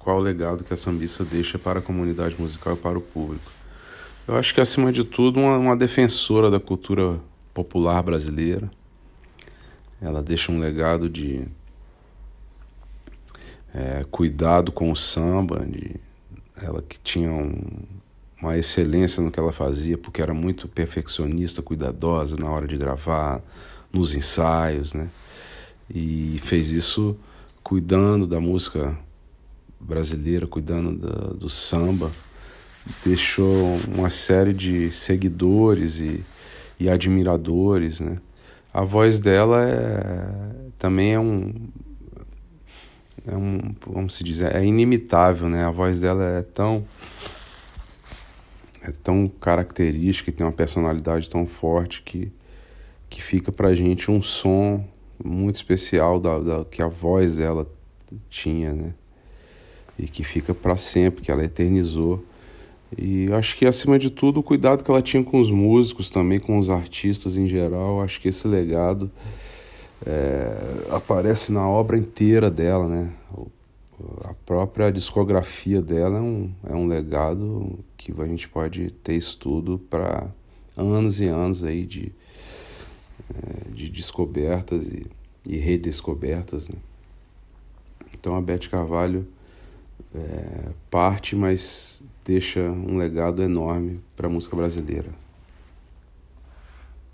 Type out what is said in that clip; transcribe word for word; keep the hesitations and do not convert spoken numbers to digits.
qual o legado que a sambista deixa para a comunidade musical e para o público. Eu acho que, acima de tudo, uma, uma defensora da cultura popular brasileira. Ela deixa um legado de é, cuidado com o samba, de, ela que tinha um, uma excelência no que ela fazia, porque era muito perfeccionista, cuidadosa na hora de gravar, nos ensaios, né? E fez isso cuidando da música brasileira, cuidando da, do samba. Deixou uma série de seguidores e, e admiradores, né? A voz dela é, também é um, é um, como se diz, é inimitável, né? A voz dela é tão, é tão característica e tem uma personalidade tão forte que, que fica pra gente um som muito especial da, da, que a voz dela tinha, né? E que fica para sempre, que ela eternizou. E acho que, acima de tudo, o cuidado que ela tinha com os músicos também, com os artistas em geral. Acho que esse legado é, aparece na obra inteira dela, né? A própria discografia dela é um, é um legado que a gente pode ter estudo para anos e anos aí de, é, de descobertas e, e redescobertas, né? Então a Beth Carvalho é, parte, mas deixa um legado enorme para a música brasileira.